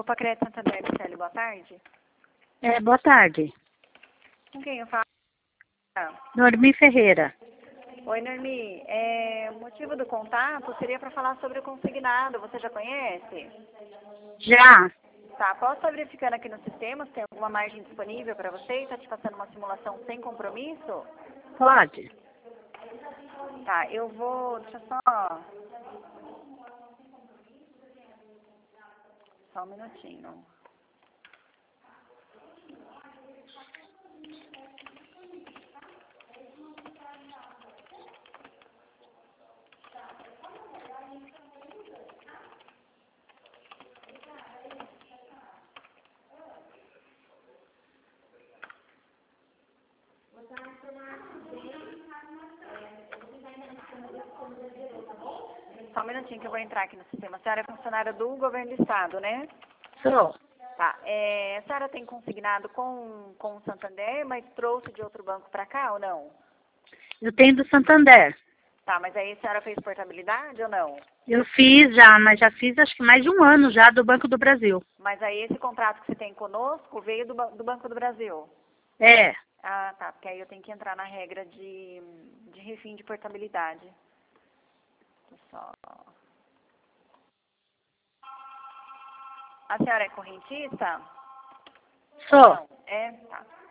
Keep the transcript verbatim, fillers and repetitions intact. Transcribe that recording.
Pacreto Santander, Michele, boa tarde. É, boa tarde. Com quem eu falo? Normi Ferreira. Oi, Normi. É, o motivo do contato seria para falar sobre o consignado. Você já conhece? Já. Tá, posso estar verificando aqui no sistema se tem alguma margem disponível para você? Está te passando uma simulação sem compromisso? Pode. Tá, eu vou... Deixa eu só... Só um minutinho. Só um minutinho que eu vou entrar aqui no sistema. A senhora é funcionária do governo do estado, né? Sou. Tá. É, a senhora tem consignado com, com o Santander, mas trouxe de outro banco para cá ou não? Eu tenho do Santander. Tá, mas aí a senhora fez portabilidade ou não? Eu fiz já, mas já fiz acho que mais de um ano já do Banco do Brasil. Mas aí esse contrato que você tem conosco veio do, ba- do Banco do Brasil? É. Ah, tá, porque aí eu tenho que entrar na regra de, de refim de portabilidade. Deixa eu só... A senhora é correntista? Sou. Não, é? Tá.